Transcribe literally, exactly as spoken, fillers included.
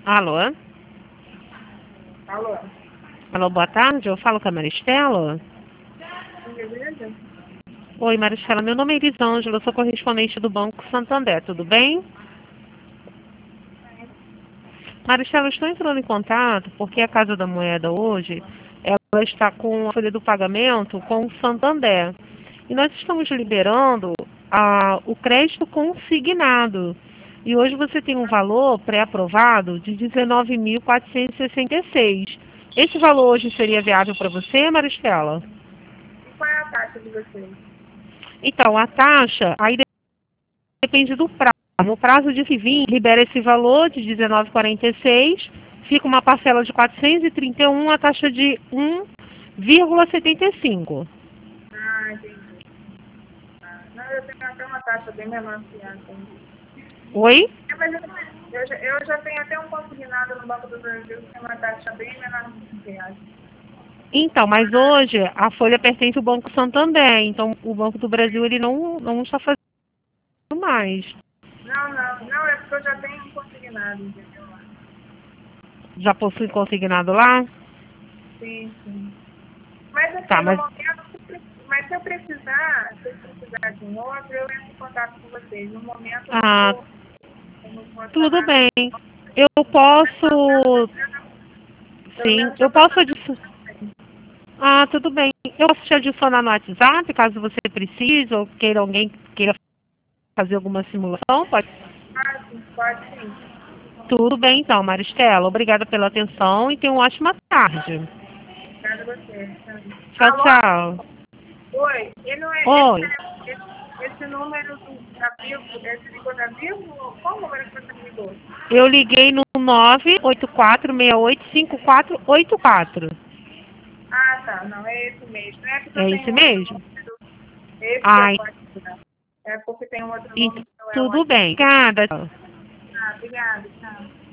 Alô? Alô? Alô, boa tarde. Eu falo com a Maristela. Beleza? Oi, Maristela. Meu nome é Elisângela. Eu sou correspondente do Banco Santander. Tudo bem? Maristela, eu estou entrando em contato porque a Casa da Moeda hoje ela está com a folha do pagamento com o Santander. E nós estamos liberando a, o crédito consignado. E hoje você tem um valor pré-aprovado de dezenove mil quatrocentos e sessenta e seis. Esse valor hoje seria viável para você, Maristela? E qual é a taxa de vocês? Então, a taxa aí depende do prazo. No prazo de que vir, libera esse valor de dezenove vírgula quarenta e seis, fica uma parcela de quatrocentos e trinta e um, a taxa de um vírgula setenta e cinco. Ah, entendi. Ah, não, eu tenho até uma taxa bem menor que a tem. Oi? É, mas eu, eu, já, eu já tenho até um consignado no Banco do Brasil que tem uma taxa bem menor que a. Então, mas hoje a folha pertence ao Banco Santander, então o Banco do Brasil ele não, não está fazendo mais. Não, não, não, é porque eu já tenho um consignado, entendeu? Já possui consignado lá? Sim, sim. Mas Tá, assim, no mas momento, se pre- mas se eu precisar, se eu precisar de um outro, eu entro em contato com vocês. No momento eu não ah, vou, eu não vou estar tudo nada. bem. Eu posso, Pelo sim, menos já eu para posso fazer. adicionar. Ah, tudo bem. Eu posso te adicionar no WhatsApp, caso você precise ou queira alguém queira fazer alguma simulação, pode. Ah, sim, pode sim. Tudo bem então, Maristela. Obrigada pela atenção e tenha uma ótima tarde. Obrigada a você. Tchau. Tchau, Alô? tchau. Oi, ele não é, esse, Oi. tele- esse, esse número do, da Vivo, esse ligou da Vivo? Qual número que você me ligou? Eu liguei no nove oito quatro seis oito cinco quatro oito quatro. Ah, tá, não, é esse mesmo. É porque eu É tenho esse outro mesmo? número, esse que eu Ai, posso dar. É porque tem um outro e número que não é o tudo WhatsApp. bem. Obrigada. Ah, obrigada, tchau.